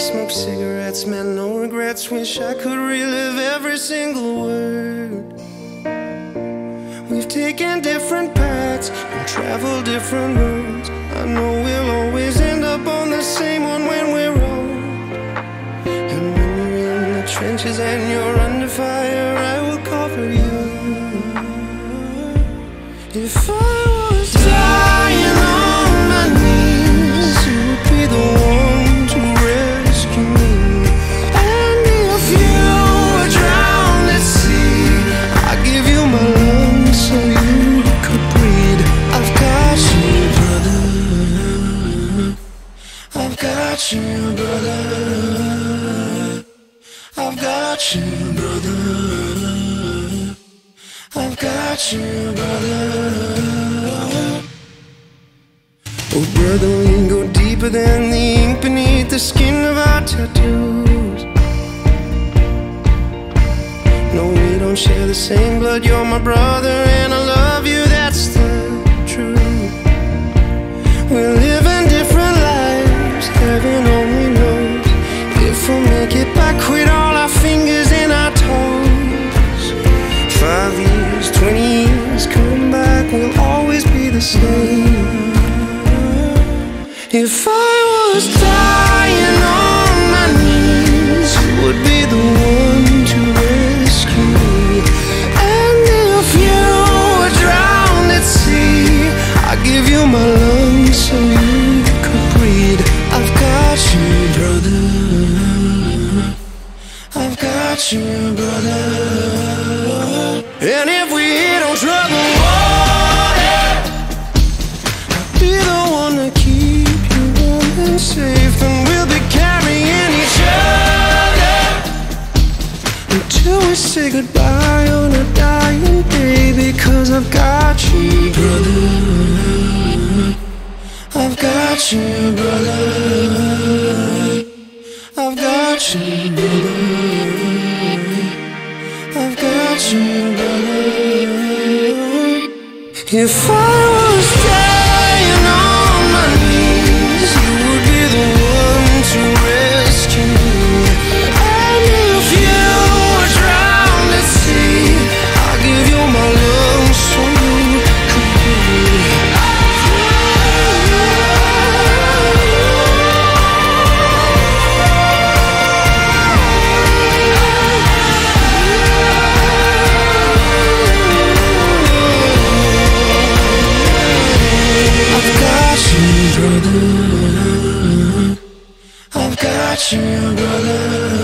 smoke cigarettes, man, no regrets. Wish I could relive every single word. We've taken different paths and traveled different roads. I know we'll always end up on the same one when we're old. And when you're in the trenches and you're under fire, I will cover you. If I was dying on my knees, you would be the one to rescue me. And if you were drowned at sea, I'd give you my lungs so you could breathe. I've got you, brother. I've got you, brother. I've got you, brother. I've got you, brother. Oh, brother, we go deeper than the ink beneath the skin of our tattoos. No, we don't share the same blood. You're my brother and I love you, that's the truth. We're living different lives, heaven only knows if we'll make it back with all our fingers and our toes. 5 years, 20 years, come back, we'll always be the same. If I was dying on my knees, you would be the one to rescue me. And if you were drowned at sea, I'd give you my lungs so you could breathe. I've got you, brother. I've got you, brother. And if we hit on trouble water, I'll be the one to keep you warm and safe. And we'll be carrying each other until we say goodbye on a dying day. Because I've got you, brother. I've got you, brother. I've got you, brother. I've got you, brother. If I was dying on my knees, you would be the one to rescue me. And if you were drowned at sea, I'd give you my lungs so you could breathe. Brother, I've got you, brother.